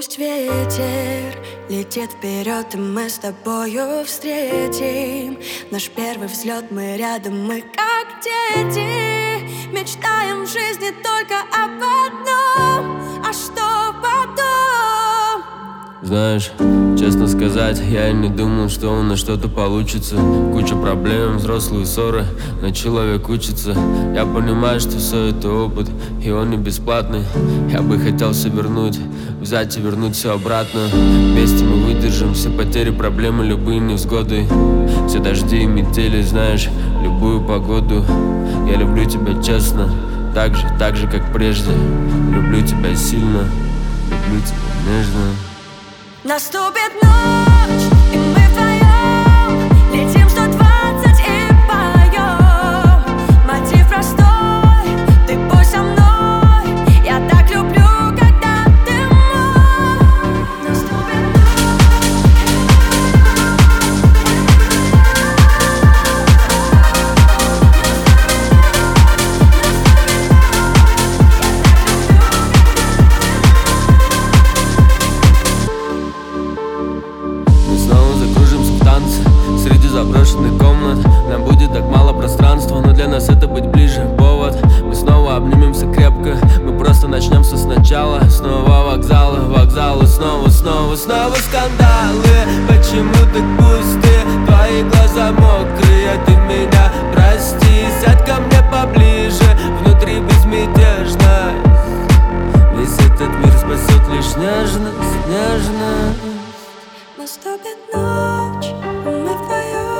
Пусть ветер летит вперед, и мы с тобою встретим наш первый взлет. Мы рядом, мы как дети, мечтаем в жизни только об одном. А что потом? Знаешь, честно сказать, я и не думал, что у нас что-то получится. Куча проблем, взрослые ссоры, но человек учится. Я понимаю, что все это опыт, и он не бесплатный. Я бы хотел все вернуть, взять и вернуть все обратно. Вместе мы выдержим все потери, проблемы, любые невзгоды. Все дожди и метели, знаешь, любую погоду. Я люблю тебя честно, так же, как прежде. Люблю тебя сильно, люблю тебя нежно. Наступит ночь, и мы вдвоем летим 120 и поем. Мотив простой, ты будь со мной. Я так люблю, когда ты мой. Наступит среди заброшенных комнат. Нам будет так мало пространства, но для нас это быть ближе повод. Мы снова обнимемся крепко, мы просто начнем все сначала. Снова вокзалы, снова скандалы. Почему так пусты, твои глаза мокрые? Ты меня прости, сядь ко мне поближе. Внутри безмятежность, весь этот мир спасет лишь нежность. Наступит ночь, и мы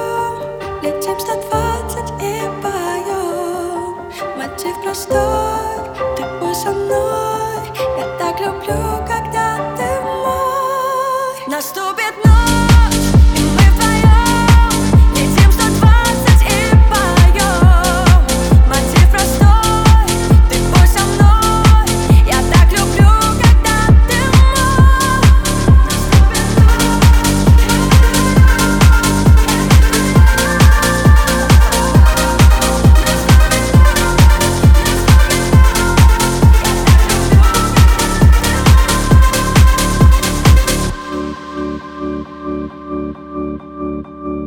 вдвоем летим 120 и поем. Мотив простой.